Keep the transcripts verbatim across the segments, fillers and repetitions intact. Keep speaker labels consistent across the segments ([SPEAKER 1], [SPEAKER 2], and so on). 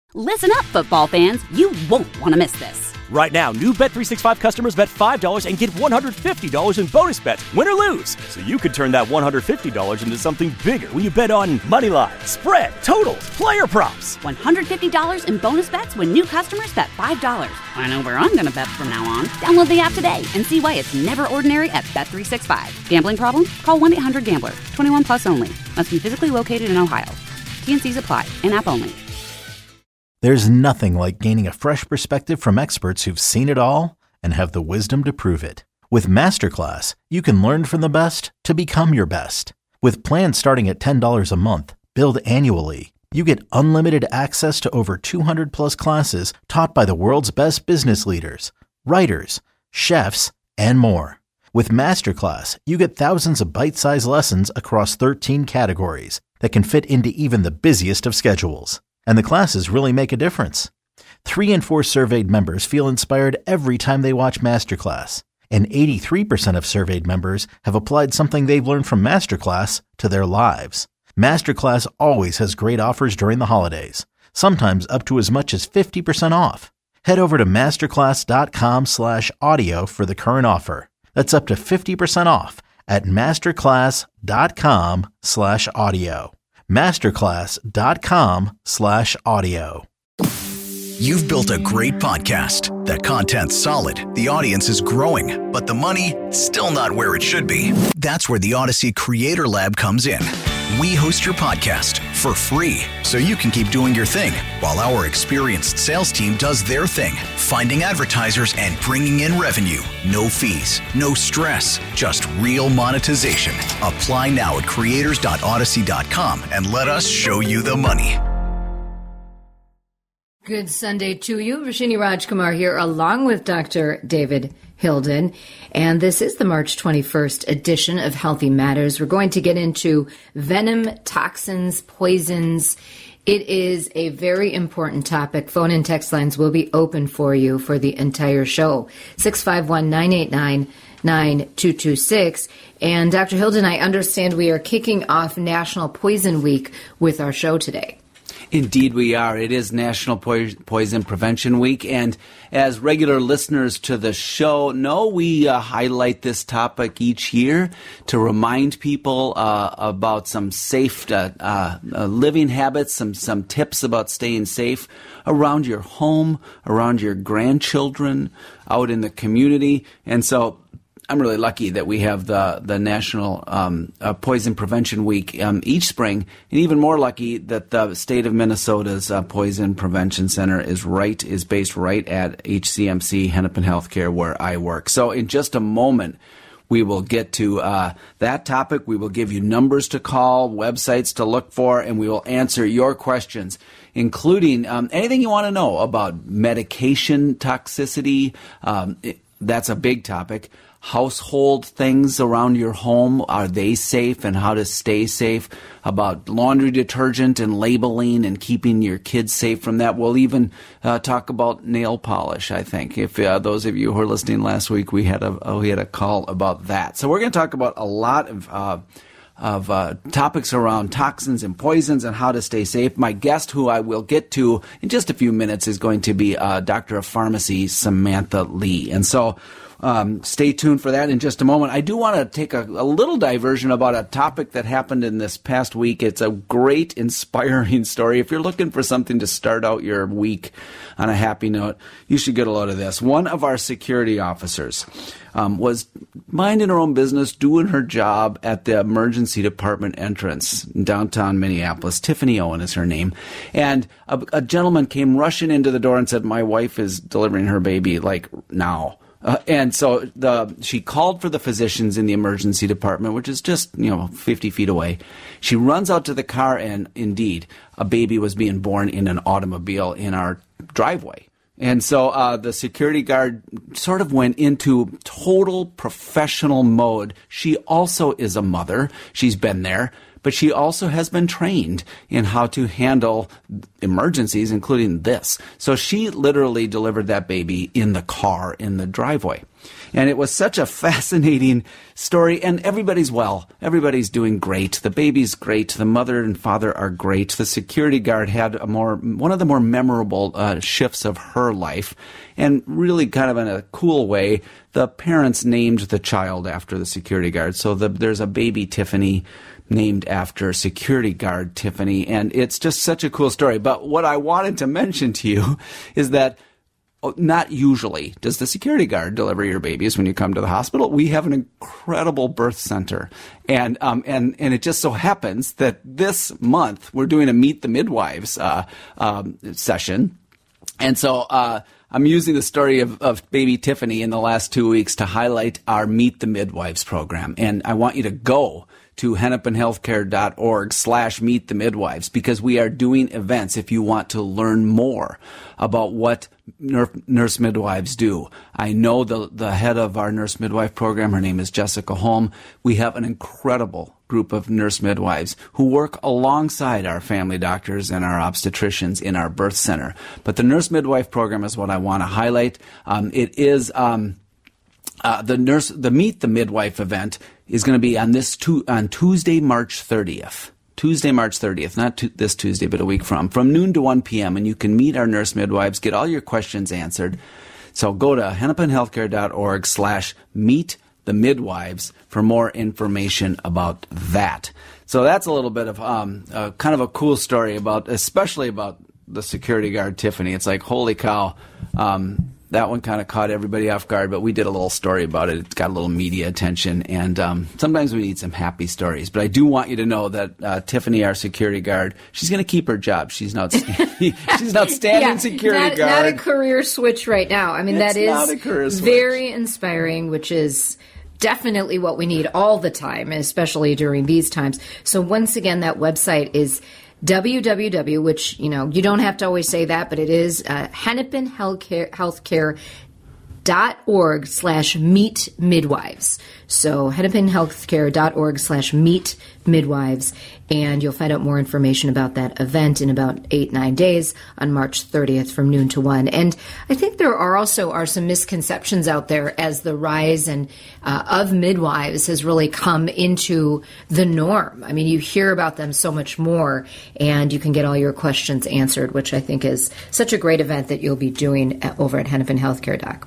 [SPEAKER 1] Listen up, football fans. You won't want to miss this.
[SPEAKER 2] Right now, new Bet three sixty-five customers bet five dollars and get one hundred fifty dollars in bonus bets, win or lose. So you could turn that one hundred fifty dollars into something bigger when you bet on money line, spread, totals, player props.
[SPEAKER 1] one hundred fifty dollars in bonus bets when new customers bet five dollars. I know where I'm going to bet from now on. Download the app today and see why it's never ordinary at Bet three sixty-five. Gambling problem? Call one eight hundred gambler. twenty-one plus only. Must be physically located in Ohio. T N Cs apply. In-app only.
[SPEAKER 3] There's nothing like gaining a fresh perspective from experts who've seen it all and have the wisdom to prove it. With Masterclass, you can learn from the best to become your best. With plans starting at ten dollars a month, billed annually, you get unlimited access to over two hundred plus classes taught by the world's best business leaders, writers, chefs, and more. With Masterclass, you get thousands of bite-sized lessons across thirteen categories that can fit into even the busiest of schedules. And the classes really make a difference. Three in four surveyed members feel inspired every time they watch Masterclass. And eighty-three percent of surveyed members have applied something they've learned from Masterclass to their lives. Masterclass always has great offers during the holidays, sometimes up to as much as fifty percent off. Head over to masterclass.com slash audio for the current offer. That's up to fifty percent off at masterclass.com slash audio. masterclass.com slash audio.
[SPEAKER 4] You've built a great podcast. The content's solid, the audience is growing, but the money, still not where it should be. That's where the Odyssey Creator Lab comes in. We host your podcast for free, so you can keep doing your thing, while our experienced sales team does their thing, finding advertisers and bringing in revenue. No fees, no stress, just real monetization. Apply now at creators dot odyssey dot com and let us show you the money.
[SPEAKER 5] Good Sunday to you. Rashini Rajkumar here, along with Doctor David Hilden. And this is the March twenty-first edition of Healthy Matters. We're going to get into venom, toxins, poisons. It is a very important topic. Phone and text lines will be open for you for the entire show. six five one, nine eight nine, nine two two six. And Doctor Hilden, I understand we are kicking off National Poison Week with our show today.
[SPEAKER 6] Indeed we are. It is National po- Poison Prevention Week, and as regular listeners to the show know, we uh, highlight this topic each year to remind people uh, about some safe uh, uh, living habits, some, some tips about staying safe around your home, around your grandchildren, out in the community. And so I'm really lucky that we have the the National um, uh, Poison Prevention Week um, each spring, and even more lucky that the state of Minnesota's uh, Poison Prevention Center is right is based right at H C M C Hennepin Healthcare, where I work. So in just a moment, we will get to uh, that topic. We will give you numbers to call, websites to look for, and we will answer your questions, including um, anything you want to know about medication toxicity. Um, it, that's a big topic. Household things around your home, are they safe, and how to stay safe, about laundry detergent and labeling and keeping your kids safe from that. We'll even uh, talk about nail polish, I think. If uh, those of you who were listening last week, we had a uh, we had a call about that. So we're going to talk about a lot of uh, of uh, topics around toxins and poisons and how to stay safe. My guest, who I will get to in just a few minutes, is going to be uh, Doctor of Pharmacy Samantha Lee. And so Um, stay tuned for that in just a moment. I do want to take a, a little diversion about a topic that happened in this past week. It's a great, inspiring story. If you're looking for something to start out your week on a happy note, you should get a load of this. One of our security officers um, was minding her own business, doing her job at the emergency department entrance in downtown Minneapolis. Tiffany Owen is her name. And a, a gentleman came rushing into the door and said, "My wife is delivering her baby, like, now." Uh, and so the she called for the physicians in the emergency department, which is just, you know, fifty feet away. She runs out to the car, and indeed, a baby was being born in an automobile in our driveway. And so uh, the security guard sort of went into total professional mode. She also is a mother. She's been there. But she also has been trained in how to handle emergencies, including this. So she literally delivered that baby in the car in the driveway. And it was such a fascinating story, and everybody's well. Everybody's doing great. The baby's great. The mother and father are great. The security guard had a more one of the more memorable uh, shifts of her life, and really kind of in a cool way, the parents named the child after the security guard. So the, there's a baby Tiffany named after security guard Tiffany, and it's just such a cool story. But what I wanted to mention to you is that not usually does the security guard deliver your babies when you come to the hospital. We have an incredible birth center, and um, and and it just so happens that this month we're doing a Meet the Midwives uh, um, session, and so uh, I'm using the story of, of baby Tiffany in the last two weeks to highlight our Meet the Midwives program, and I want you to go to hennepinhealthcare.org slash meet the midwives, because we are doing events if you want to learn more about what nurse midwives do. I know the, the head of our nurse midwife program, her name is Jessica Holm. We have an incredible group of nurse midwives who work alongside our family doctors and our obstetricians in our birth center. But the nurse midwife program is what I want to highlight. Um, it is um, uh, the nurse, the Meet the Midwife event is going to be on this tu- on Tuesday, March thirtieth. Tuesday, March thirtieth, not t- this Tuesday, but a week from, from noon to one p.m. And you can meet our nurse midwives, get all your questions answered. So go to hennepinhealthcare.org slash meet the midwives for more information about that. So that's a little bit of um, uh, kind of a cool story about, especially about the security guard Tiffany. It's like, holy cow. Um, That one kind of caught everybody off guard, but we did a little story about it. It got a little media attention, and um, sometimes we need some happy stories. But I do want you to know that uh, Tiffany, our security guard, she's going to keep her job. She's an outstanding, she's an outstanding
[SPEAKER 5] yeah,
[SPEAKER 6] security
[SPEAKER 5] not,
[SPEAKER 6] guard.
[SPEAKER 5] Not a career switch right now. I mean,
[SPEAKER 6] it's
[SPEAKER 5] that is
[SPEAKER 6] not a career switch.
[SPEAKER 5] Very inspiring, which is definitely what we need all the time, especially during these times. So once again, that website is W W W, which, you know, you don't have to always say that, but it is uh, Hennepin Healthcare, Healthcare dot org slash meet midwives. So hennepinhealthcare.org slash meet midwives. And you'll find out more information about that event in about eight, nine days on March thirtieth from noon to one. And I think there are also are some misconceptions out there as the rise and uh, of midwives has really come into the norm. I mean, you hear about them so much more, and you can get all your questions answered, which I think is such a great event that you'll be doing at, over at Hennepin Healthcare, Doc.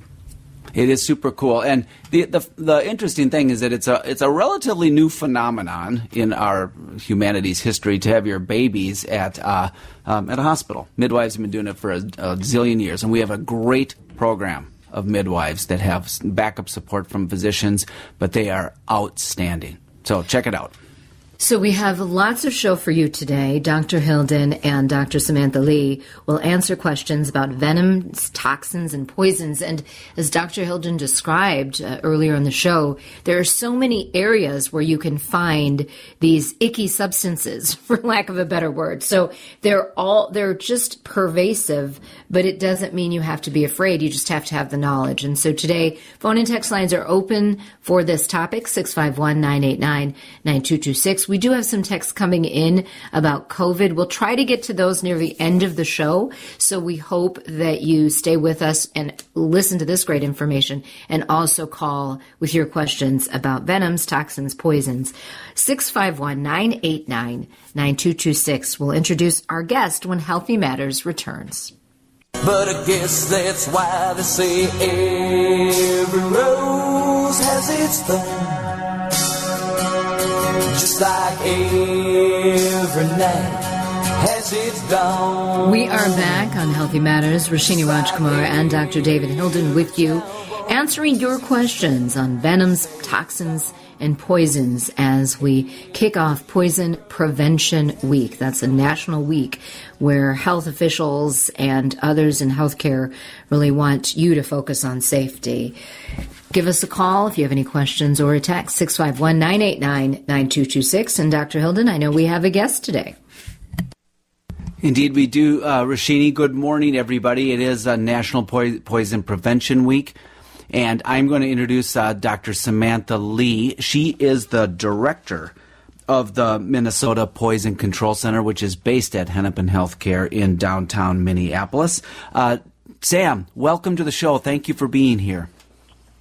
[SPEAKER 6] It is super cool, and the, the the interesting thing is that it's a it's a relatively new phenomenon in our humanity's history to have your babies at uh, um, at a hospital. Midwives have been doing it for a, a zillion years, and we have a great program of midwives that have backup support from physicians, but they are outstanding. So check it out.
[SPEAKER 5] So we have lots of show for you today. Doctor Hilden and Doctor Samantha Lee will answer questions about venoms, toxins, and poisons. And as Doctor Hilden described uh, earlier in the show, there are so many areas where you can find these icky substances, for lack of a better word. So they're all they're just pervasive, but it doesn't mean you have to be afraid. You just have to have the knowledge. And so today, phone and text lines are open for this topic, six five one, nine eight nine, nine two two six. We do have some texts coming in about COVID. We'll try to get to those near the end of the show. So we hope that you stay with us and listen to this great information and also call with your questions about venoms, toxins, poisons. six five one, nine eight nine, nine two two six. We'll introduce our guest when Healthy Matters returns.
[SPEAKER 7] But I guess that's why they say every rose has its thorn. Just like every night has its dawn.
[SPEAKER 5] We are back on Healthy Matters. Rashini Rajkumar and Doctor David Hilden with you, answering your questions on venoms, toxins, and poisons as we kick off Poison Prevention Week. That's a national week where health officials and others in healthcare really want you to focus on safety. Give us a call if you have any questions or a text, six five one, nine eight nine, nine two two six. And Doctor Hilden, I know we have a guest today.
[SPEAKER 6] Indeed, we do. Uh, Rashini, good morning, everybody. It is uh, National po- Poison Prevention Week, and I'm going to introduce uh, Doctor Samantha Lee. She is the director of the Minnesota Poison Control Center, which is based at Hennepin Healthcare in downtown Minneapolis. Uh, Sam, welcome to the show. Thank you for being here.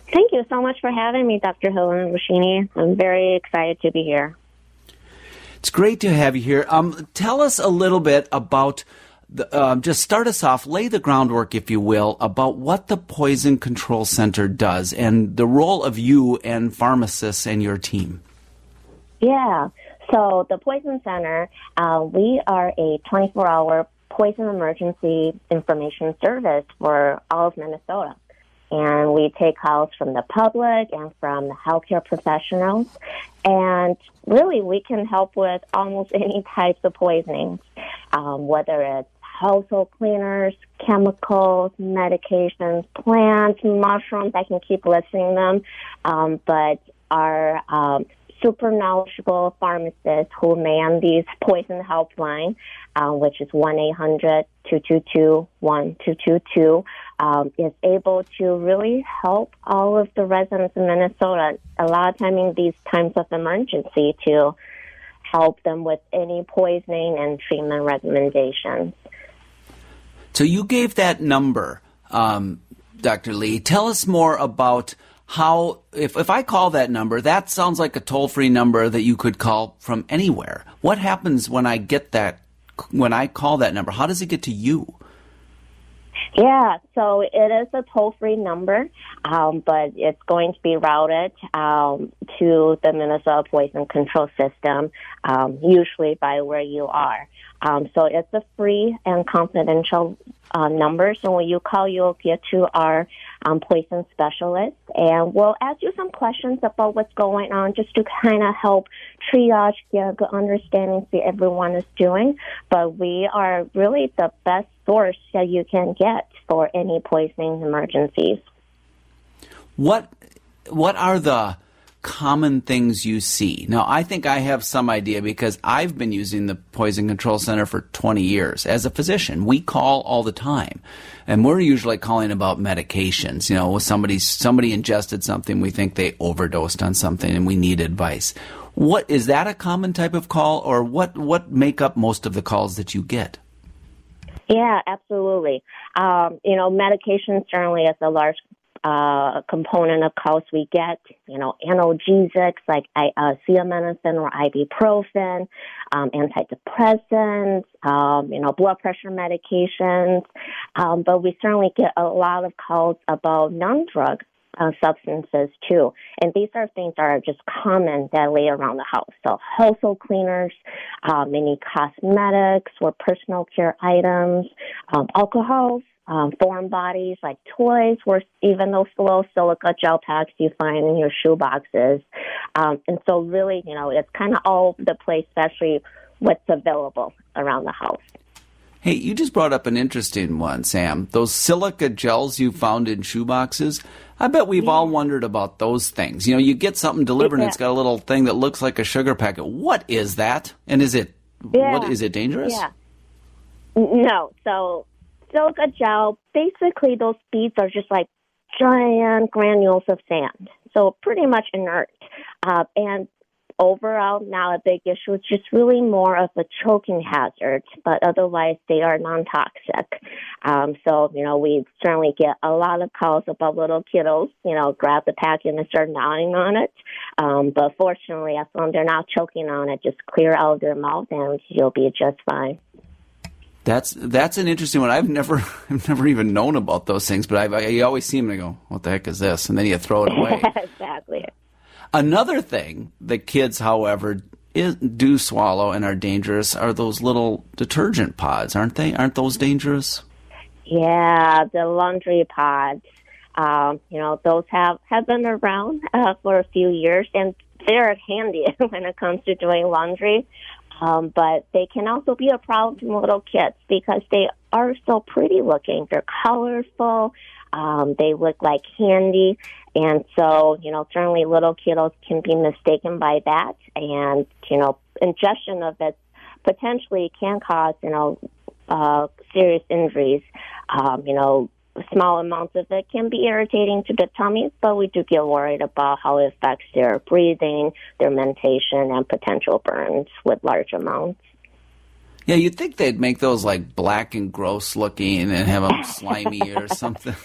[SPEAKER 8] Thank you so much for having me, Doctor Hilden and Rashini. I'm very excited to be here.
[SPEAKER 6] It's great to have you here. Um, tell us a little bit about, the, um, just start us off, lay the groundwork, if you will, about what the Poison Control Center does and the role of you and pharmacists and your team.
[SPEAKER 8] Yeah, so the Poison Center, uh, we are a twenty-four hour poison emergency information service for all of Minnesota. And we take calls from the public and from the healthcare professionals. And really, we can help with almost any types of poisonings, um, whether it's household cleaners, chemicals, medications, plants, mushrooms. I can keep listing them. Um, but our um, super knowledgeable pharmacists who man these poison helpline, uh, which is one eight hundred two two two one two two two, um, is able to really help all of the residents in Minnesota, a lot of time in these times of emergency, to help them with any poisoning and treatment recommendations.
[SPEAKER 6] So you gave that number, um, Doctor Lee. Tell us more about how, if, if I call that number, that sounds like a toll-free number that you could call from anywhere. What happens when I get that, when I call that number? How does it get to you?
[SPEAKER 8] Yeah, so it is a toll-free number, um, but it's going to be routed um, to the Minnesota Poison Control System, um, usually by where you are. Um, so it's a free and confidential uh, number. So when you call, you'll get to our um, poison specialist, and we'll ask you some questions about what's going on, just to kind of help triage, get a good understanding, see everyone is doing. But we are really the best source that you can get for any poisoning emergencies.
[SPEAKER 6] What what are the common things you see? Now, I think I have some idea because I've been using the Poison Control Center for twenty years. As a physician, we call all the time, and we're usually calling about medications. You know, somebody somebody ingested something, we think they overdosed on something, and we need advice. What is that a common type of call, or what what make up most of the calls that you get?
[SPEAKER 8] Yeah, absolutely. Um, you know, medication certainly is a large uh, component of calls we get. You know, analgesics like uh, acetaminophen or ibuprofen, um, antidepressants, um, you know, blood pressure medications. Um, but we certainly get a lot of calls about non-drug Uh, substances too, and these are things that are just common that lay around the house. So household cleaners, uh, many cosmetics or personal care items, um, alcohols, um, foreign bodies like toys, or even those little silica gel packs you find in your shoe boxes. Um, and so really, you know, it's kind of all over the place, especially what's available around the house.
[SPEAKER 6] Hey, you just brought up an interesting one, Sam. Those silica gels you found in shoe boxes. I bet we've yeah. all wondered about those things. You know, you get something delivered yeah. and it's got a little thing that looks like a sugar packet. What is that? And is it yeah. what is it dangerous?
[SPEAKER 8] Yeah. No. So silica gel, basically those beads are just like giant granules of sand. So pretty much inert. Uh, and overall, now a big issue is just really more of a choking hazard, but otherwise they are non-toxic. Um, so, you know, we certainly get a lot of calls about little kiddos, you know, grab the packet and start gnawing on it. Um, but fortunately, as long as they're not choking on it, just clear out of their mouth and you'll be just fine.
[SPEAKER 6] That's that's an interesting one. I've never I've never even known about those things, but I, I you always see them and I go, what the heck is this? And then you throw it away.
[SPEAKER 8] Exactly.
[SPEAKER 6] Another thing that kids, however, is, do swallow and are dangerous are those little detergent pods, aren't they? Aren't those dangerous?
[SPEAKER 8] Yeah, the laundry pods. Um, you know, those have, have been around uh, for a few years, and they're handy when it comes to doing laundry. Um, but they can also be a problem to little kids because they are so pretty looking. They're colorful. Um, they look like candy. And so, you know, certainly little kiddos can be mistaken by that. And, you know, ingestion of it potentially can cause, you know, uh, serious injuries. Um, you know, small amounts of it can be irritating to the tummy, but we do get worried about how it affects their breathing, their mentation, and potential burns with large amounts.
[SPEAKER 6] Yeah, you'd think they'd make those like black and gross looking and have them slimy or something.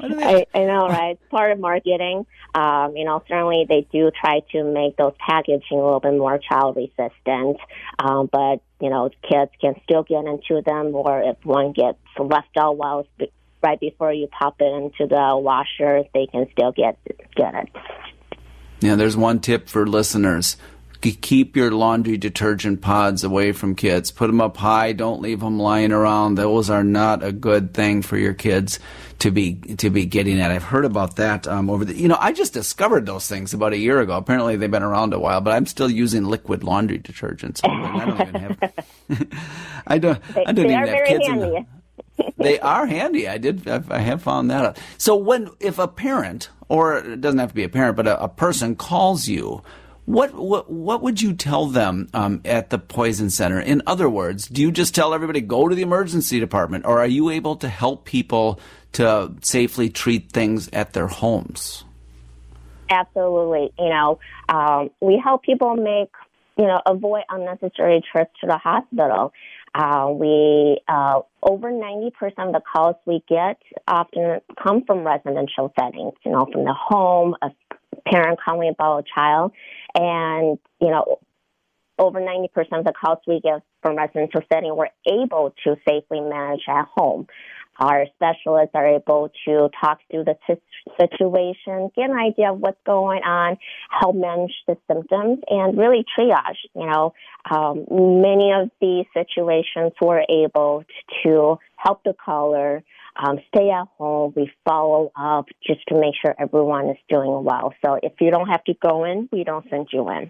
[SPEAKER 8] I, I know, right? It's part of marketing. Um, you know, certainly they do try to make those packaging a little bit more child resistant, um, but, you know, kids can still get into them, or if one gets left out while it's right before you pop it into the washer, they can still get, get it.
[SPEAKER 6] Yeah, there's one tip for listeners. Keep your laundry detergent pods away from kids. Put them up high. Don't leave them lying around. Those are not a good thing for your kids to be to be getting at. I've heard about that um, over the. You know, I just discovered those things about a year ago. Apparently, they've been around a while, but I'm still using liquid laundry detergent. So I don't even have. I don't.
[SPEAKER 8] They,
[SPEAKER 6] I don't
[SPEAKER 8] they
[SPEAKER 6] even
[SPEAKER 8] are
[SPEAKER 6] have
[SPEAKER 8] very
[SPEAKER 6] kids.
[SPEAKER 8] handy.
[SPEAKER 6] In the, they are handy. I did. I have found that out. So when if a parent, or it doesn't have to be a parent, but a, a person calls you. What what what would you tell them um, at the Poison Center? In other words, do you just tell everybody go to the emergency department, or are you able to help people to safely treat things at their homes?
[SPEAKER 8] Absolutely. You know, um, we help people make you know avoid unnecessary trips to the hospital. Uh, we uh, over ninety percent of the calls we get often come from residential settings. You know, from the home, a parent calling about a child. And, you know, over ninety percent of the calls we get from residential setting, we're able to safely manage at home. Our specialists are able to talk through the t- situation, get an idea of what's going on, help manage the symptoms, and really triage. You know, um, many of these situations we're able to help the caller Um, stay at home. We follow up just to make sure everyone is doing well. So if you don't have to go in, we don't send you in.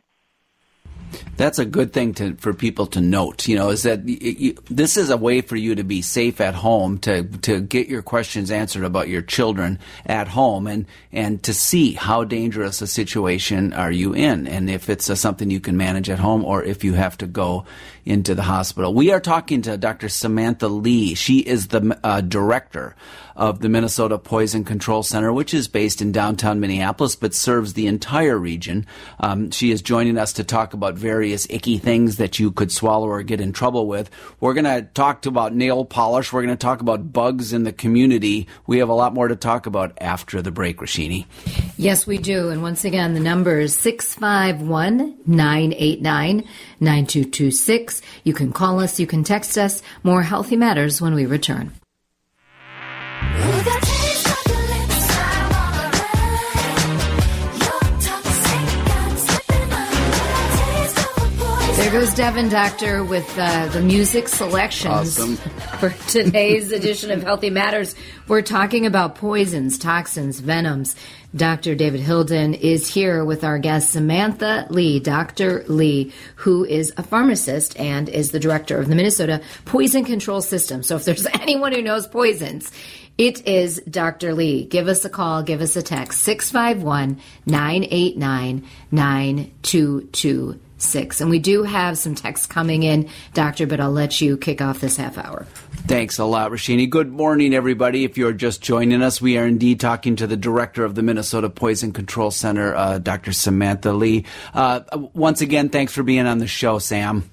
[SPEAKER 6] That's a good thing to for people to note, you know, is that you, you, this is a way for you to be safe at home, to to get your questions answered about your children at home, and, and to see how dangerous a situation are you in, and if it's a, something you can manage at home, or if you have to go into the hospital. We are talking to Doctor Samantha Lee. She is the uh, director of the Minnesota Poison Control Center, which is based in downtown Minneapolis, but serves the entire region. Um, she is joining us to talk about various icky things that you could swallow or get in trouble with. We're going to talk to about nail polish. We're going to talk about bugs in the community. We have a lot more to talk about after the break, Rashini.
[SPEAKER 5] Yes, we do. And once again, the number is six five one, nine eight nine, nine two two six. You can call us. You can text us. More Healthy Matters when we return. There goes Devin Doctor with uh, the music selections.
[SPEAKER 6] Awesome.
[SPEAKER 5] For today's edition of Healthy Matters. We're talking about poisons, toxins, venoms. Doctor David Hilden is here with our guest Samantha Lee, Doctor Lee, who is a pharmacist and is the director of the Minnesota Poison Control System. So if there's anyone who knows poisons, it is Doctor Lee. Give us a call, give us a text, six five one, nine eight nine, nine two two six. And we do have some texts coming in, Doctor, but I'll let you kick off this half hour.
[SPEAKER 6] Thanks a lot, Rashini. Good morning, everybody. If you're just joining us, we are indeed talking to the director of the Minnesota Poison Control Center, uh, Doctor Samantha Lee. Uh, once again, thanks for being on the show, Sam.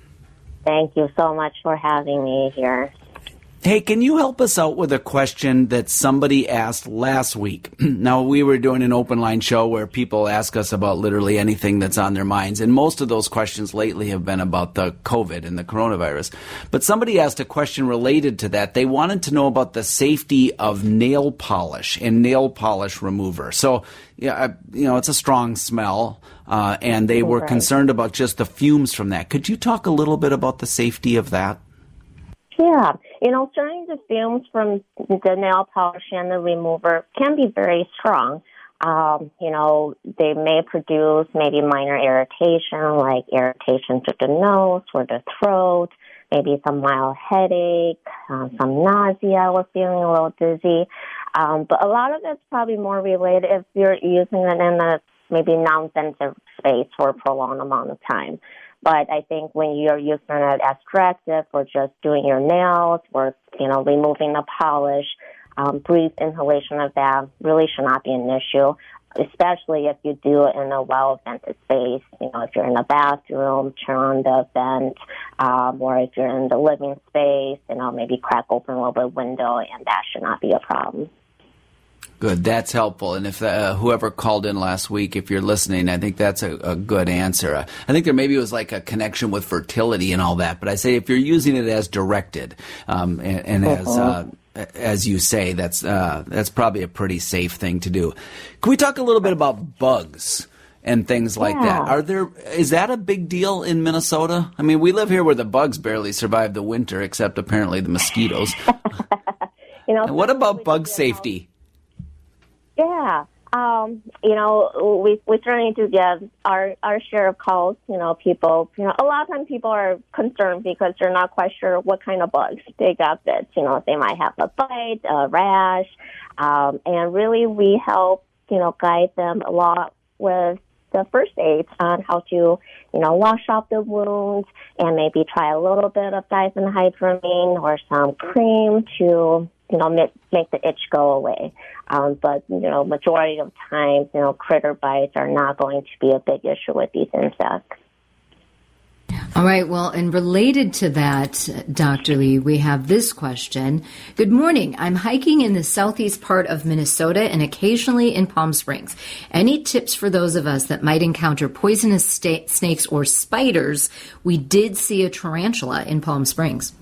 [SPEAKER 8] Thank you so much for having me here.
[SPEAKER 6] Hey, can you help us out with a question that somebody asked last week? Now, we were doing an open line show where people ask us about literally anything that's on their minds, and most of those questions lately have been about the COVID and the coronavirus. But somebody asked a question related to that. They wanted to know about the safety of nail polish and nail polish remover. So, yeah, you know, it's a strong smell, uh, and they were
[SPEAKER 8] right.
[SPEAKER 6] concerned about just the fumes from that. Could you talk a little bit about the safety of that?
[SPEAKER 8] Yeah, you know, certainly the fumes from the nail polish and the remover can be very strong. Um, you know, they may produce maybe minor irritation, like irritation to the nose or the throat, maybe some mild headache, uh, some nausea or feeling a little dizzy. Um, but a lot of it's probably more related if you're using it in a maybe non-sensitive space for a prolonged amount of time. But I think when you're using it as directive or just doing your nails or, you know, removing the polish, um, brief inhalation of that really should not be an issue, especially if you do it in a well-vented space. You know, if you're in a bathroom, turn on the vent, um, or if you're in the living space, you know, maybe crack open a little bit window, and that should not be a problem.
[SPEAKER 6] Good. That's helpful. And if uh, whoever called in last week, if you're listening, I think that's a, a good answer. Uh, I think there maybe was like a connection with fertility and all that. But I say if you're using it as directed um, and, and as uh, as you say, that's uh, that's probably a pretty safe thing to do. Can we talk a little bit about bugs and things like
[SPEAKER 8] Yeah.
[SPEAKER 6] that? Are there is that a big deal in Minnesota? I mean, we live here where the bugs barely survive the winter, except apparently the mosquitoes.
[SPEAKER 8] You know,
[SPEAKER 6] And what about
[SPEAKER 8] we
[SPEAKER 6] bug
[SPEAKER 8] do get
[SPEAKER 6] safety?
[SPEAKER 8] Yeah. Um, you know, we we certainly do get our our share of calls. You know, people. You know, a lot of times people are concerned because they're not quite sure what kind of bugs they got bit. You know, they might have a bite, a rash, um, and really we help you know guide them a lot with the first aid on how to you know wash off the wounds and maybe try a little bit of diphenhydramine or some cream to you know, make, make the itch go away. Um, but, you know, majority of times, you know, critter bites are not going to be a big issue with these insects.
[SPEAKER 5] All right. Well, and related to that, Doctor Lee, we have this question. Good morning. I'm hiking in the southeast part of Minnesota and occasionally in Palm Springs. Any tips for those of us that might encounter poisonous sta- snakes or spiders? We did see a tarantula in Palm Springs.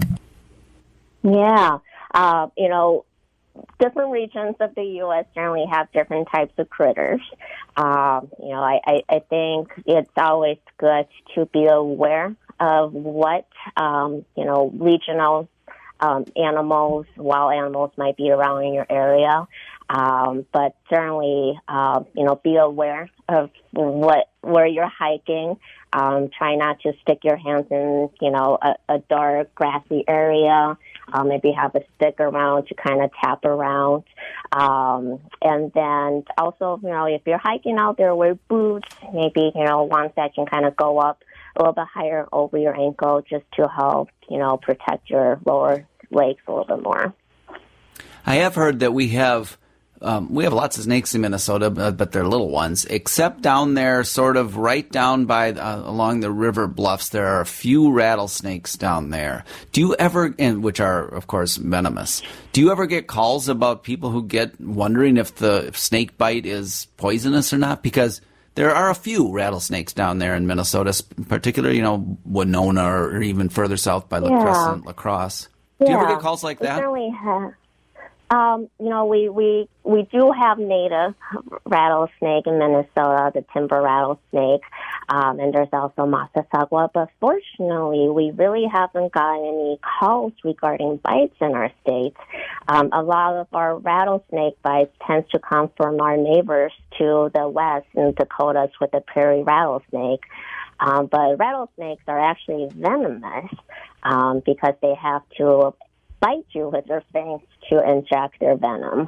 [SPEAKER 8] Yeah. Uh, you know, different regions of the U S generally have different types of critters. Um, you know, I, I, I think it's always good to be aware of what, um, you know, regional um, animals, wild animals might be around in your area. Um, but certainly, uh, you know, be aware of what where you're hiking. Um, try not to stick your hands in, you know, a, a dark, grassy area. Uh, maybe have a stick around to kind of tap around. Um, and then also, you know, if you're hiking out there, wear boots, maybe, you know, ones that can kind of go up a little bit higher over your ankle just to help, you know, protect your lower legs a little bit more.
[SPEAKER 6] I have heard that we have um, we have lots of snakes in Minnesota, but, but they're little ones. Except down there, sort of right down by uh, along the river bluffs, there are a few rattlesnakes down there. Do you ever, and which are of course venomous? Do you ever get calls about people who get wondering if the snake bite is poisonous or not? Because there are a few rattlesnakes down there in Minnesota, particularly, you know, Winona or even further south by La
[SPEAKER 8] Yeah.
[SPEAKER 6] Crescent, La Crosse. Do you
[SPEAKER 8] Yeah,
[SPEAKER 6] ever get calls like
[SPEAKER 8] we
[SPEAKER 6] that?
[SPEAKER 8] certainly have. Um, you know, we, we, we do have native rattlesnake in Minnesota, the timber rattlesnake, um, and there's also Massasauga, but fortunately we really haven't gotten any calls regarding bites in our state. Um, a lot of our rattlesnake bites tends to come from our neighbors to the west in Dakotas with the prairie rattlesnake. Um, but rattlesnakes are actually venomous um, because they have to bite you with their fangs to inject their venom.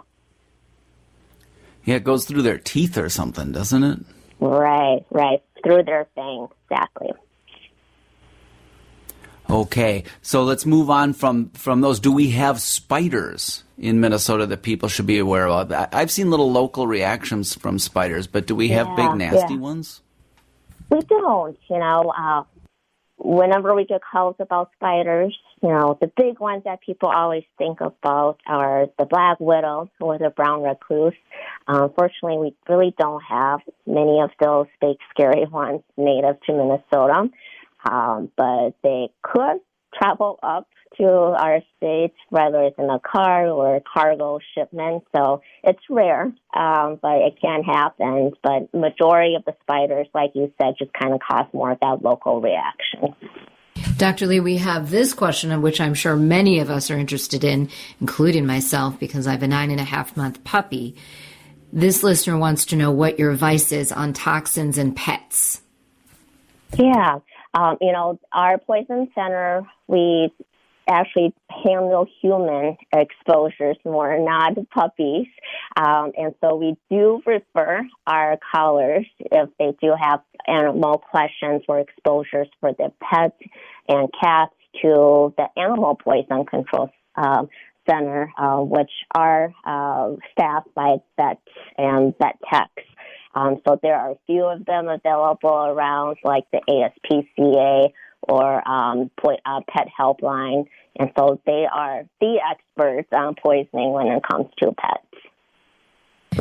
[SPEAKER 6] Yeah, it goes through their teeth or something, doesn't it?
[SPEAKER 8] Right, right. Through their fangs, exactly.
[SPEAKER 6] Okay, so let's move on from, from those. Do we have spiders in Minnesota that people should be aware of? I- I've seen little local reactions from spiders, but do we have
[SPEAKER 8] Yeah,
[SPEAKER 6] big, nasty
[SPEAKER 8] yeah.
[SPEAKER 6] ones?
[SPEAKER 8] We don't, you know. Uh, whenever we get calls about spiders, you know, the big ones that people always think about are the black widow or the brown recluse. Unfortunately, we really don't have many of those big, scary ones native to Minnesota, um, but they could travel up to our state, whether it's in a car or a cargo shipment. So it's rare, um, but it can happen. But majority of the spiders, like you said, just kind of cause more of that local reaction.
[SPEAKER 5] Doctor Lee, we have this question, of which I'm sure many of us are interested in, including myself, because I have a nine and a half month puppy. This listener wants to know what your advice is on toxins in pets.
[SPEAKER 8] Yeah. Um, you know, our poison center, we actually handle human exposures more, not puppies. Um, and so we do refer our callers if they do have animal questions or exposures for their pets and cats to the Animal Poison Control um, Center, uh, which are uh, staffed by vets and vet techs. Um, so there are a few of them available around, like the A S P C A or um, po- uh, Pet Helpline. And so they are the experts on poisoning when it comes to pets.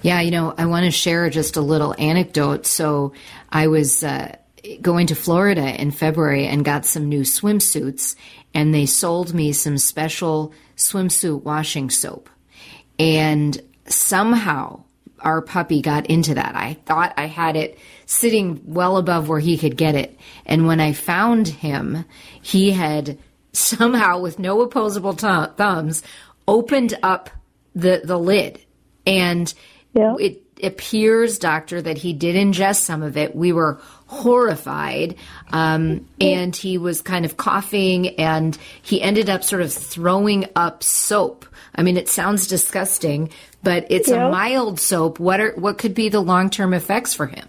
[SPEAKER 5] Yeah, you know, I want to share just a little anecdote. So I was uh, going to Florida in February and got some new swimsuits, and they sold me some special swimsuit washing soap. And somehow our puppy got into that. I thought I had it sitting well above where he could get it. And when I found him, he had somehow, with no opposable th- thumbs, opened up the, the lid. And yeah. it appears, doctor, that he did ingest some of it. We were horrified. Um, and he was kind of coughing, and he ended up sort of throwing up soap. I mean, it sounds disgusting, but it's yeah. a mild soap. What are what could be the long-term effects for him?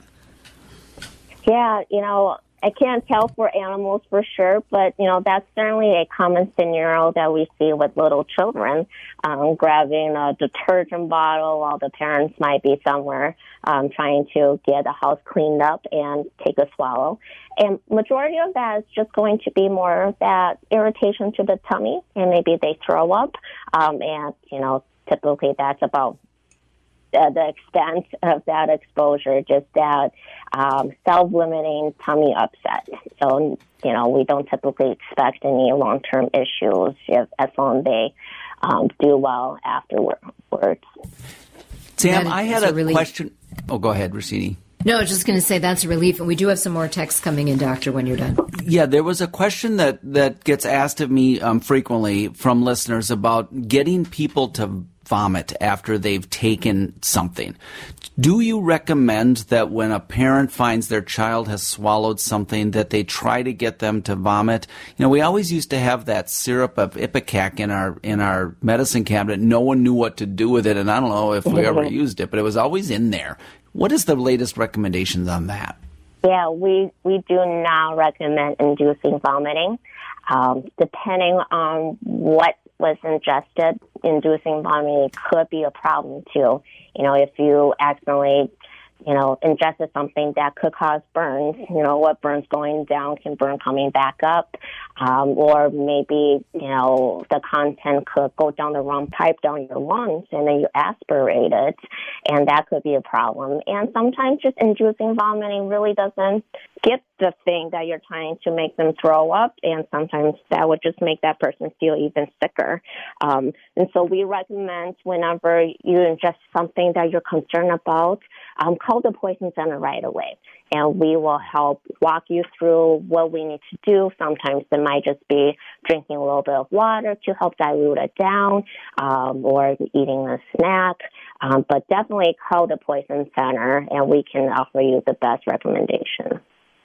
[SPEAKER 8] Yeah, you know, I can't tell for animals for sure, but, you know, that's certainly a common scenario that we see with little children, um, grabbing a detergent bottle while the parents might be somewhere um, trying to get the house cleaned up and take a swallow. And majority of that is just going to be more that irritation to the tummy, and maybe they throw up. Um, and, you know, typically that's about Uh, the extent of that exposure, just that um, self-limiting tummy upset. So, you know, we don't typically expect any long-term issues if, as long as they um, do well afterwards.
[SPEAKER 6] Sam, I had a, a question. Oh, go ahead, Rossini.
[SPEAKER 5] No, I was just going to say that's a relief, and we do have some more texts coming in, Doctor, when you're done.
[SPEAKER 6] Yeah, there was a question that, that gets asked of me um, frequently from listeners about getting people to vomit after they've taken something. Do you recommend that when a parent finds their child has swallowed something that they try to get them to vomit? You know, we always used to have that syrup of Ipecac in our in our medicine cabinet. No one knew what to do with it, and I don't know if we ever used it, but it was always in there. What is the latest recommendations on that?
[SPEAKER 8] Yeah, we, we do not recommend inducing vomiting. Um, depending on what was ingested, inducing vomiting could be a problem too. You know, if you accidentally, you know, ingested something that could cause burns, you know, what burns going down can burn coming back up. Um, or maybe, you know, the content could go down the wrong pipe down your lungs and then you aspirate it, and that could be a problem. And sometimes just inducing vomiting really doesn't get the thing that you're trying to make them throw up, and sometimes that would just make that person feel even sicker. Um, and so we recommend whenever you ingest something that you're concerned about, um, call the Poison Center right away, and we will help walk you through what we need to do. Sometimes it might just be drinking a little bit of water to help dilute it down, um, or eating a snack. Um, but definitely call the Poison Center, and we can offer you the best recommendation.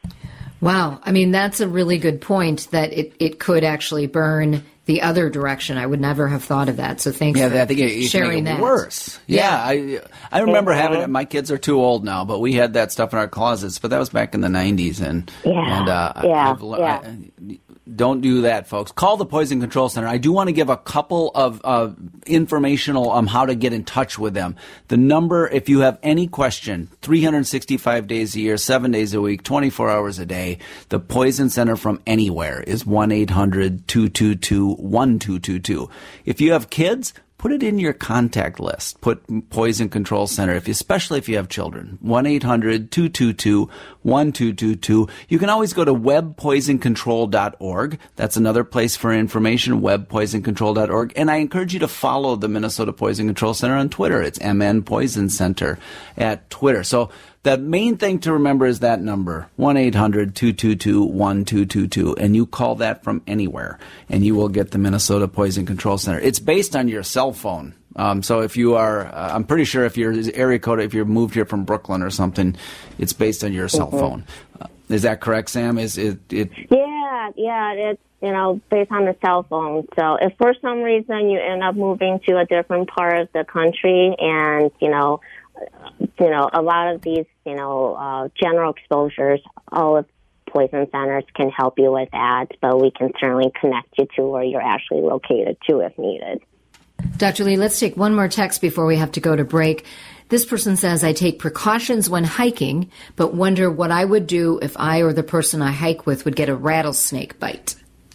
[SPEAKER 5] Wow. I mean, that's a really good point, that it, it could actually burn the other direction. I would never have thought of that. So thanks
[SPEAKER 6] yeah,
[SPEAKER 5] for
[SPEAKER 6] I think it, it
[SPEAKER 5] sharing
[SPEAKER 6] make it
[SPEAKER 5] that.
[SPEAKER 6] Worse. Yeah. yeah. I I remember having it. My kids are too old now, but we had that stuff in our closets. But that was back in the nineties. And,
[SPEAKER 8] yeah.
[SPEAKER 6] and uh,
[SPEAKER 8] yeah.
[SPEAKER 6] I've,
[SPEAKER 8] yeah.
[SPEAKER 6] I, don't do that, folks. Call the Poison Control Center. I do want to give a couple of uh, informational on um, how to get in touch with them. The number, if you have any question, three hundred sixty-five days a year, seven days a week, twenty-four hours a day, the Poison Center from anywhere is one eight hundred two two two one two two two. If you have kids, put it in your contact list. Put Poison Control Center, if you, especially if you have children. one eight hundred two two two one two two two. You can always go to web poison control dot org. That's another place for information, web poison control dot org. And I encourage you to follow the Minnesota Poison Control Center on Twitter. It's M N Poison Center at Twitter. So the main thing to remember is that number, one eight hundred two two two one two two two, and you call that from anywhere, and you will get the Minnesota Poison Control Center. It's based on your cell phone. Um, so if you are, uh, I'm pretty sure if you're area code, if you're moved here from Brooklyn or something, it's based on your cell mm-hmm. phone. Uh, is that correct, Sam? Is it, it?
[SPEAKER 8] Yeah, yeah, it's, you know, based on the cell phone. So if for some reason you end up moving to a different part of the country, and, you know, you know, a lot of these, you know, uh, general exposures, all of Poison Centers can help you with that, but we can certainly connect you to where you're actually located too if needed.
[SPEAKER 5] Doctor Lee, let's take one more text before we have to go to break. This person says, I take precautions when hiking, but wonder what I would do if I or the person I hike with would get a rattlesnake bite.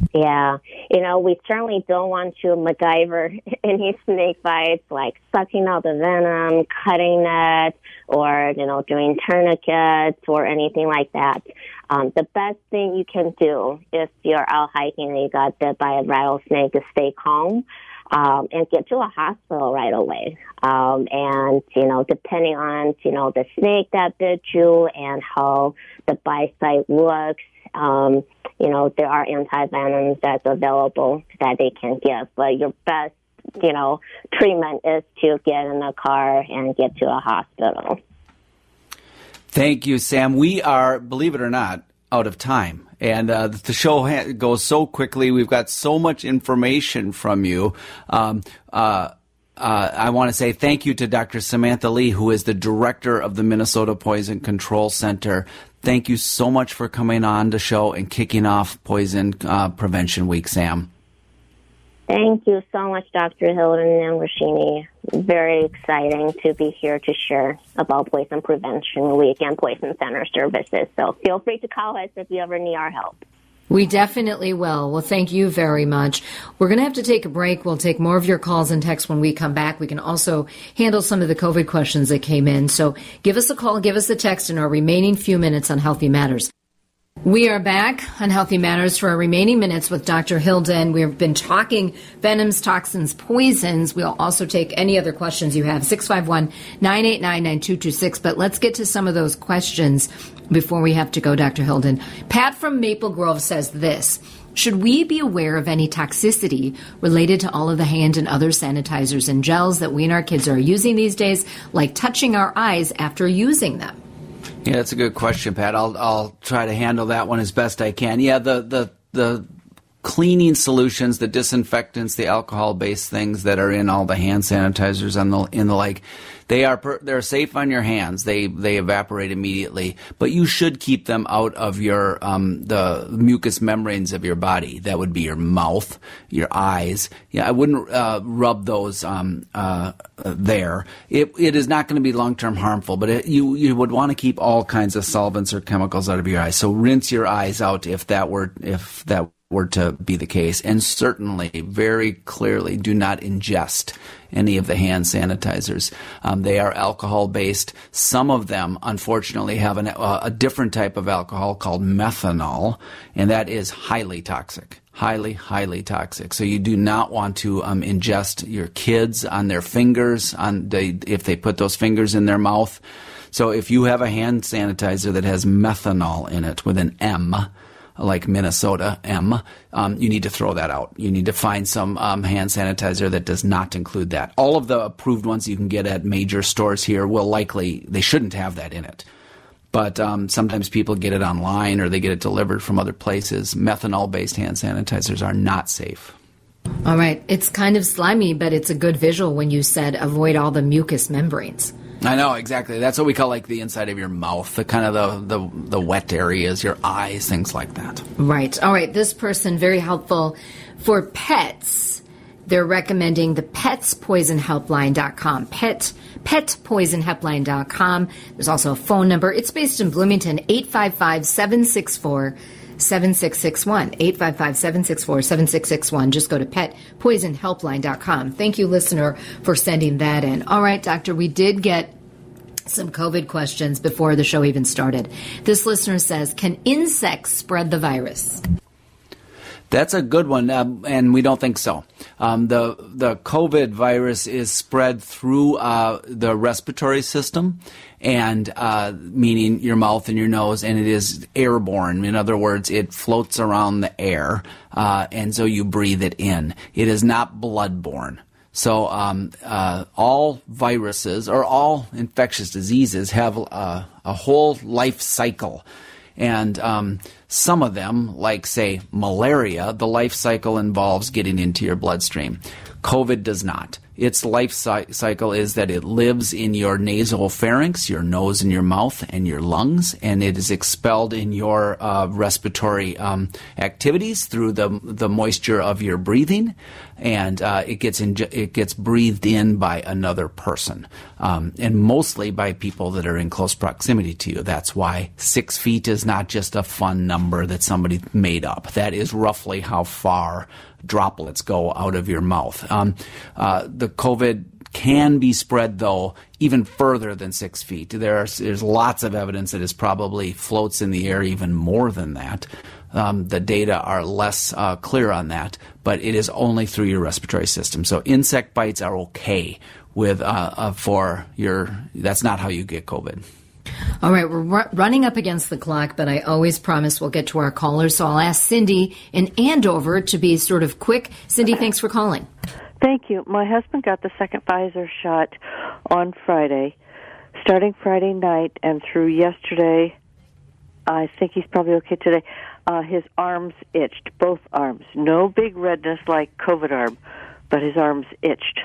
[SPEAKER 8] Yeah. You know, we certainly don't want to MacGyver any snake bites, like sucking out the venom, cutting it, or, you know, doing tourniquets or anything like that. Um, the best thing you can do if you're out hiking and you got bit by a rattlesnake is stay calm. Um, and get to a hospital right away. Um, and, you know, depending on, you know, the snake that bit you and how the bite site looks, um, you know, there are anti-venoms that's available that they can give. But your best, you know, treatment is to get in a car and get to a hospital.
[SPEAKER 6] Thank you, Sam. We are, believe it or not, out of time. And uh, the show ha- goes so quickly. We've got so much information from you. Um, uh, uh, I want to say thank you to Doctor Samantha Lee, who is the director of the Minnesota Poison Control Center. Thank you so much for coming on the show and kicking off Poison uh, Prevention Week, Sam.
[SPEAKER 8] Thank you so much, Doctor Hilden and Rashini. Very exciting to be here to share about Poison Prevention Week and Poison Center services. So feel free to call us if you ever need our help.
[SPEAKER 5] We definitely will. Well, thank you very much. We're going to have to take a break. We'll take more of your calls and texts when we come back. We can also handle some of the COVID questions that came in. So give us a call, give us a text in our remaining few minutes on Healthy Matters. We are back on Healthy Matters for our remaining minutes with Doctor Hilden. We've been talking venoms, toxins, poisons. We'll also take any other questions you have, six five one, nine eight nine, nine two two six. But let's get to some of those questions before we have to go, Doctor Hilden. Pat from Maple Grove says this: should we be aware of any toxicity related to all of the hand and other sanitizers and gels that we and our kids are using these days, like touching our eyes after using them?
[SPEAKER 6] Yeah, that's a good question, Pat. I'll I'll try to handle that one as best I can. Yeah, the the the cleaning solutions, the disinfectants, the alcohol-based things that are in all the hand sanitizers and the in the like, they are per, they're safe on your hands. They they evaporate immediately, but you should keep them out of your um, the mucous membranes of your body. That would be your mouth, your eyes. Yeah, I wouldn't uh, rub those um, uh, there. It it is not going to be long-term harmful, but it, you you would want to keep all kinds of solvents or chemicals out of your eyes. So rinse your eyes out if that were if that. were to be the case, and certainly very clearly do not ingest any of the hand sanitizers. Um, they are alcohol-based. Some of them, unfortunately, have an, uh, a different type of alcohol called methanol, and that is highly toxic. Highly, highly toxic. So you do not want to um, ingest your kids on their fingers, on the, if they put those fingers in their mouth. So if you have a hand sanitizer that has methanol in it with an M, like Minnesota, M, um, you need to throw that out. You need to find some um, hand sanitizer that does not include that. All of the approved ones you can get at major stores here will likely, they shouldn't have that in it. But um, sometimes people get it online or they get it delivered from other places. Methanol-based hand sanitizers are not safe.
[SPEAKER 5] All right. It's kind of slimy, but it's a good visual when you said avoid all the mucous membranes.
[SPEAKER 6] I know, exactly. That's what we call like the inside of your mouth, the kind of the, the, the wet areas, your eyes, things like that.
[SPEAKER 5] Right. All right. This person, very helpful. For pets, they're recommending the pets poison helpline dot com. Pet, pet poison helpline dot com. There's also a phone number. It's based in Bloomington, eight five five, seven six four, seven six six one. eight five five, seven six four, seven six six one. Just go to pet poison helpline dot com. Thank you, listener, for sending that in. All right, doctor, we did get some COVID questions before the show even started. This listener says, can insects spread the virus?
[SPEAKER 6] That's a good one, um, and we don't think so. Um, the the COVID virus is spread through uh, the respiratory system, and uh, meaning your mouth and your nose, and it is airborne. In other words, it floats around the air, uh, and so you breathe it in. It is not bloodborne. So um, uh, all viruses or all infectious diseases have uh, a whole life cycle. And um, some of them, like, say, malaria, the life cycle involves getting into your bloodstream. COVID does not. its life cy- cycle is that it lives in your nasal pharynx, your nose and your mouth and your lungs, and it is expelled in your uh, respiratory um, activities through the the moisture of your breathing, and uh, it gets in, it gets breathed in by another person, um, and mostly by people that are in close proximity to you. That's why six feet is not just a fun number that somebody made up. That is roughly how far droplets go out of your mouth. Um, uh, the COVID can be spread, though, even further than six feet. There's, there's lots of evidence that it probably floats in the air even more than that. Um, the data are less uh, clear on that, but it is only through your respiratory system. So insect bites are okay with uh, uh, for your. That's not how you get COVID.
[SPEAKER 5] All right, we're r- running up against the clock, but I always promise we'll get to our callers. So I'll ask Cindy in Andover to be sort of quick. Cindy, thanks for calling.
[SPEAKER 9] Thank you. My husband got the second Pfizer shot on Friday, starting Friday night and through yesterday. I think he's probably okay today. Uh, his arms itched, both arms. No big redness like COVID arm, but his arms itched.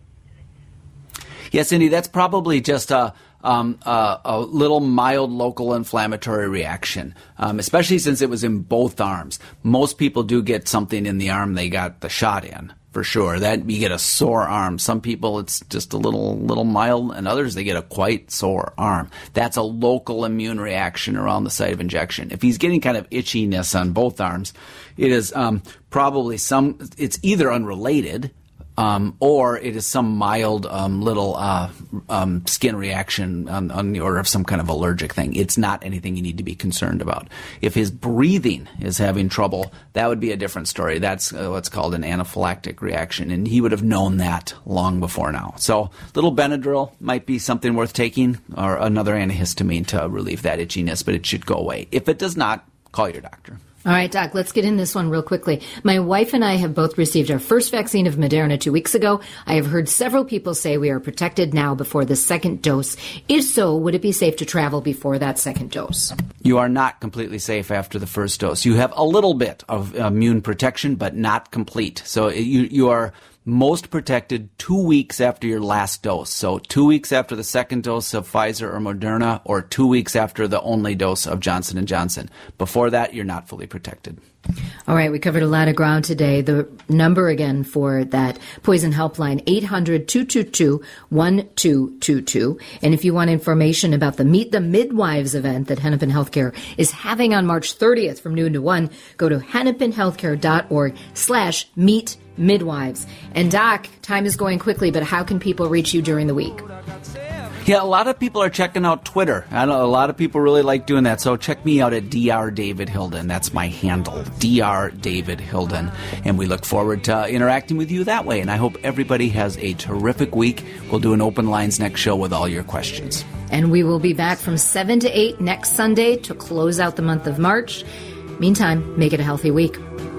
[SPEAKER 6] Yes, Cindy, that's probably just a um, a, a little mild local inflammatory reaction, um, especially since it was in both arms. Most people do get something in the arm they got the shot in, for sure. That you get a sore arm. Some people it's just a little little mild, and others they get a quite sore arm. That's a local immune reaction around the site of injection. If he's getting kind of itchiness on both arms, it is um, probably some. It's either unrelated. Um, or it is some mild um, little uh, um, skin reaction on, on the order of some kind of allergic thing. It's not anything you need to be concerned about. If his breathing is having trouble, that would be a different story. That's uh, what's called an anaphylactic reaction, and he would have known that long before now. So little Benadryl might be something worth taking, or another antihistamine to relieve that itchiness, but it should go away. If it does not, call your doctor.
[SPEAKER 5] All right, Doc, let's get in this one real quickly. My wife and I have both received our first vaccine of Moderna two weeks ago. I have heard several people say we are protected now before the second dose. If so, would it be safe to travel before that second dose?
[SPEAKER 6] You are not completely safe after the first dose. You have a little bit of immune protection, but not complete. So you, you are most protected two weeks after your last dose. So two weeks after the second dose of Pfizer or Moderna, or two weeks after the only dose of Johnson and Johnson. Before that, you're not fully protected.
[SPEAKER 5] All right, we covered a lot of ground today. The number again for that poison helpline, eight hundred, two two two, one two two two. And if you want information about the Meet the Midwives event that Hennepin Healthcare is having on March thirtieth from noon to one, go to hennepinhealthcare.org slash meet midwives. And Doc, time is going quickly, but how can people reach you during the week?
[SPEAKER 6] Yeah, a lot of people are checking out Twitter. I know a lot of people really like doing that. So check me out at Doctor David Hilden. That's my handle, Doctor David Hilden. And we look forward to interacting with you that way. And I hope everybody has a terrific week. We'll do an open lines next show with all your questions.
[SPEAKER 5] And we will be back from seven to eight next Sunday to close out the month of March. Meantime, make it a healthy week.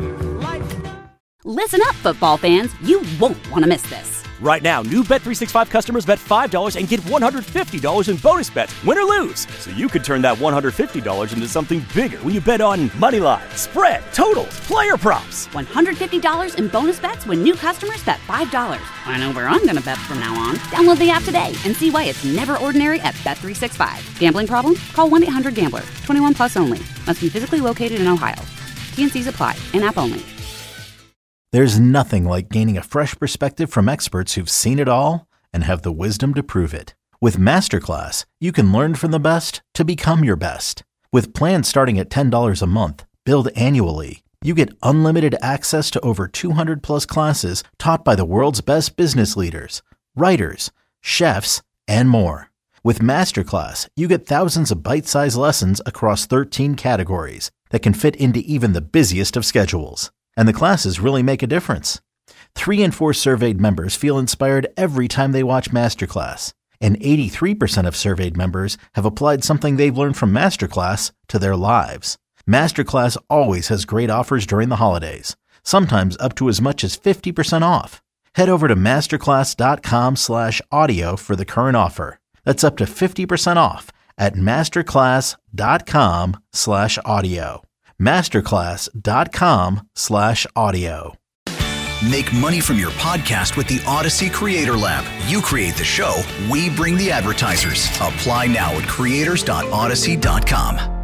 [SPEAKER 1] Listen up, football fans. You won't want to miss this.
[SPEAKER 2] Right now, new Bet three sixty-five customers bet five dollars and get one hundred fifty dollars in bonus bets, win or lose. So you could turn that one hundred fifty dollars into something bigger when you bet on money line, spread, totals, player props.
[SPEAKER 1] one hundred fifty dollars in bonus bets when new customers bet five dollars. I know where I'm going to bet from now on. Download the app today and see why it's never ordinary at Bet three sixty-five. Gambling problem? Call one eight hundred gambler. twenty-one plus only. Must be physically located in Ohio. T and C's apply. In-app only.
[SPEAKER 3] There's nothing like gaining a fresh perspective from experts who've seen it all and have the wisdom to prove it. With Masterclass, you can learn from the best to become your best. With plans starting at ten dollars a month, billed annually, you get unlimited access to over two hundred plus classes taught by the world's best business leaders, writers, chefs, and more. With Masterclass, you get thousands of bite-sized lessons across thirteen categories that can fit into even the busiest of schedules. And the classes really make a difference. Three in four surveyed members feel inspired every time they watch Masterclass. And eighty-three percent of surveyed members have applied something they've learned from Masterclass to their lives. Masterclass always has great offers during the holidays, sometimes up to as much as fifty percent off. Head over to masterclass.com slash audio for the current offer. That's up to fifty percent off at masterclass.com slash audio. masterclass.com slash audio.
[SPEAKER 4] Make money from your podcast with the Odyssey Creator Lab. You create the show, we bring the advertisers. Apply now at creators dot odyssey dot com.